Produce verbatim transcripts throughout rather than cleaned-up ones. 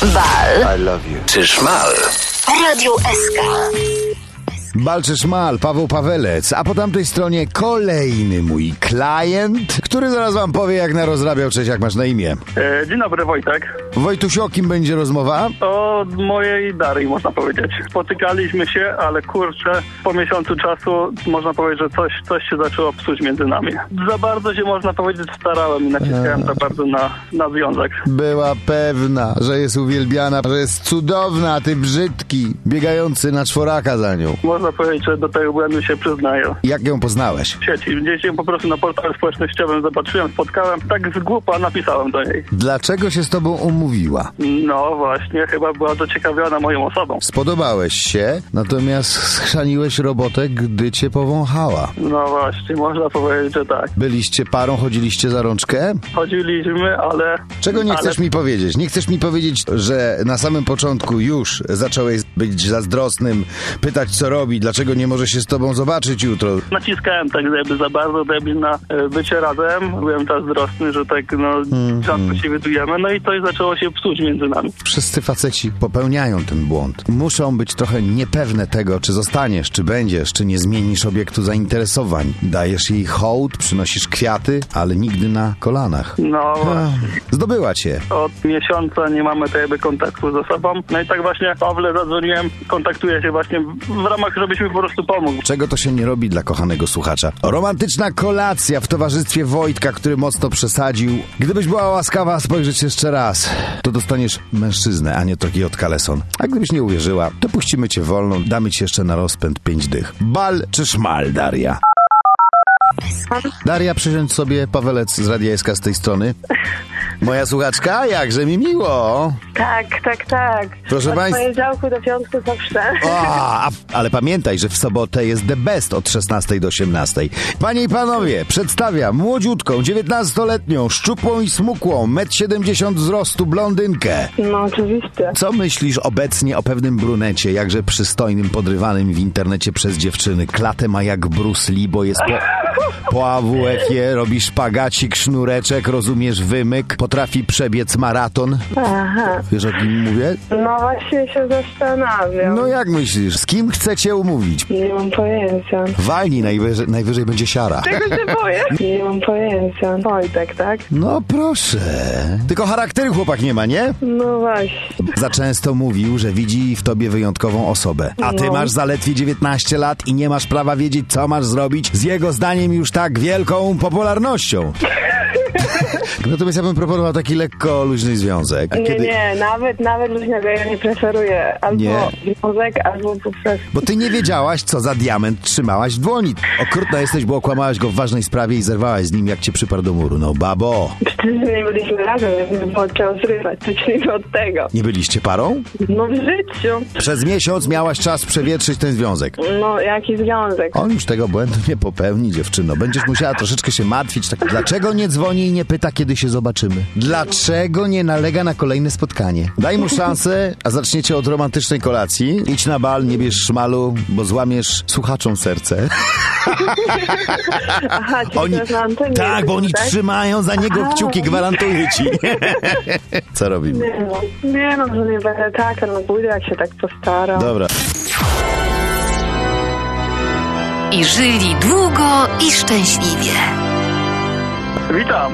Bal. I love you. Czy szmal? Radio S K. Bal czy szmal, Paweł Pawelec, a po tamtej stronie kolejny mój klient, który zaraz wam powie, jak narozrabiał. Cześć, jak masz na imię? E, dzień dobry, Wojtek. Wojtusiu, o kim będzie rozmowa? O mojej Darii, można powiedzieć. Spotykaliśmy się, ale kurczę, po miesiącu czasu można powiedzieć, że coś, coś się zaczęło psuć między nami. Za bardzo się, można powiedzieć, starałem i naciskałem za bardzo na, na związek. Była pewna, że jest uwielbiana, że jest cudowna, a ty brzydki, biegający na czworaka za nią. Można powiedzieć, że do tego błędu się przyznaję. Jak ją poznałeś? W sieci. Gdzieś ją po prostu na portalu społecznościowym zobaczyłem, spotkałem, tak z głupa napisałem do niej. Dlaczego się z tobą umówiła? No właśnie, chyba była zaciekawiona moją osobą. Spodobałeś się, natomiast schrzaniłeś robotę, gdy cię powąchała. No właśnie, można powiedzieć, że tak. Byliście parą, chodziliście za rączkę? Chodziliśmy, ale... Czego nie ale... chcesz mi powiedzieć? Nie chcesz mi powiedzieć, że na samym początku już zacząłeś być zazdrosnym, pytać, co robi, dlaczego nie może się z tobą zobaczyć jutro? Naciskałem tak jakby za bardzo jakby na e, bycie razem. Byłem zazdrosny, że tak no Mm, rzadko mm. się widujemy, no i coś zaczęło się psuć między nami. Wszyscy faceci popełniają ten błąd. Muszą być trochę niepewne tego, czy zostaniesz, czy będziesz, czy nie zmienisz obiektu zainteresowań. Dajesz jej hołd, przynosisz kwiaty, ale nigdy na kolanach. No Ech, zdobyła cię. od miesiąca nie mamy tak jakby kontaktu ze sobą. No i tak właśnie Pawle zadzwoniłem, kontaktuję się właśnie w ramach, żebyś mi po prostu pomógł. Czego to się nie robi dla kochanego słuchacza? Romantyczna kolacja w towarzystwie Wojtka, który mocno przesadził. Gdybyś była łaskawa spojrzeć jeszcze raz, to dostaniesz mężczyznę, a nie taki od kaleson. A gdybyś nie uwierzyła, to puścimy cię wolną, damy ci jeszcze na rozpęd pięć dych. Bal czy szmal, Daria? Daria, przysiądź sobie, Pawelec z Radia S K z tej strony. Moja słuchaczka, jakże mi miło. Tak, tak, tak. Proszę od państwa. poniedziałku do piątku zawsze. O, a, ale pamiętaj, że w sobotę jest The Best od szesnastej do osiemnastej. Panie i panowie, przedstawiam młodziutką, dziewiętnastoletnią, szczupłą i smukłą, metr siedemdziesiąt wzrostu blondynkę. No oczywiście. Co myślisz obecnie o pewnym brunecie, jakże przystojnym, podrywanym w internecie przez dziewczyny? Klatę ma jak Bruce Lee, bo jest po, po A W F-ie, robi szpagacik, sznureczek, rozumiesz, wymyk, potrafi przebiec maraton. Aha. Wiesz, o kim mówię? No właśnie się zastanawiam. No jak myślisz, z kim chcecie umówić? Nie mam pojęcia. Walni, najwyżej, najwyżej będzie siara. Czego się boję? Nie mam pojęcia. Wojtek, tak? No proszę. Tylko charakteru chłopak nie ma, nie? No właśnie. Za często mówił, że widzi w tobie wyjątkową osobę. A ty No. masz zaledwie dziewiętnaście lat i nie masz prawa wiedzieć, co masz zrobić z jego zdaniem już tak wielką popularnością. Natomiast ja bym proponował taki lekko luźny związek. A Nie, kiedy... nie, nawet, nawet luźnego ja nie preferuję. Albo Nie. związek, albo po prostu. Bo ty nie wiedziałaś, co za diament trzymałaś w dłoni. Okrutna jesteś, bo okłamałaś go w ważnej sprawie i zerwałaś z nim, jak cię przyparł do muru. No babo. Przecież nie byliśmy razem, więc bym chciał zrywać. Zacznijmy od tego. Nie byliście parą? No w życiu. Przez miesiąc miałaś czas przewietrzyć ten związek. No jaki związek? On już tego błędu nie popełni, dziewczyno. Będziesz musiała troszeczkę się martwić. Tak, dlaczego nie dzwoni i nie pyta, kiedy się zobaczymy? Dlaczego nie nalega na kolejne spotkanie? Daj mu szansę, a zaczniecie od romantycznej kolacji. Idź na bal, nie bierz szmalu, bo złamiesz słuchaczom serce. Aha, czy Oni, to na antenie tak, jest, bo oni tak? trzymają za niego Aha. kciuki, gwarantuję ci. Co robimy? Nie no, nie no, że nie będę taka, no pójdę jak się tak postaram. Dobra. I żyli długo i szczęśliwie. Witam.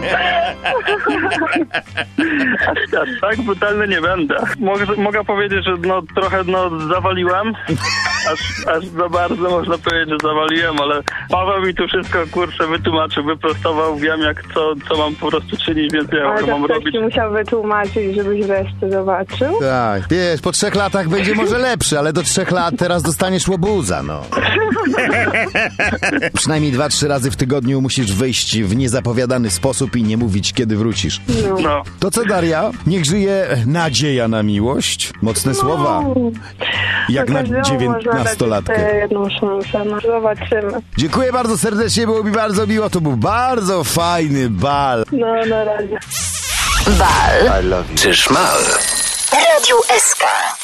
Aż, aż tak brutalny nie będę. Mogę, mogę powiedzieć, że no trochę no zawaliłem. Aż, aż za bardzo można powiedzieć, że zawaliłem, ale Paweł mi tu wszystko kurczę wytłumaczył, wyprostował, wiem jak co, co mam po prostu czynić, więc ja Ale mam to ktoś robić. ci musiał wytłumaczyć, żebyś resztę zobaczył? Tak, wiesz, po trzech latach będzie może lepszy, ale do trzech lat teraz dostaniesz łobuza, no. Przynajmniej dwa, trzy razy w tygodniu musisz wyjść w niezapowiadany sposób i nie mówić, kiedy wrócisz. No. No. To co, Daria? Niech żyje nadzieja na miłość. Mocne słowa. Jak No, na każdemu dziewiętnastolatkę. można dać jedną szansę, no zobaczymy. Dziękuję bardzo serdecznie, było mi bardzo miło. To był bardzo fajny bal. No, na razie. Bal. I love you. Czy szmal? Radio S K.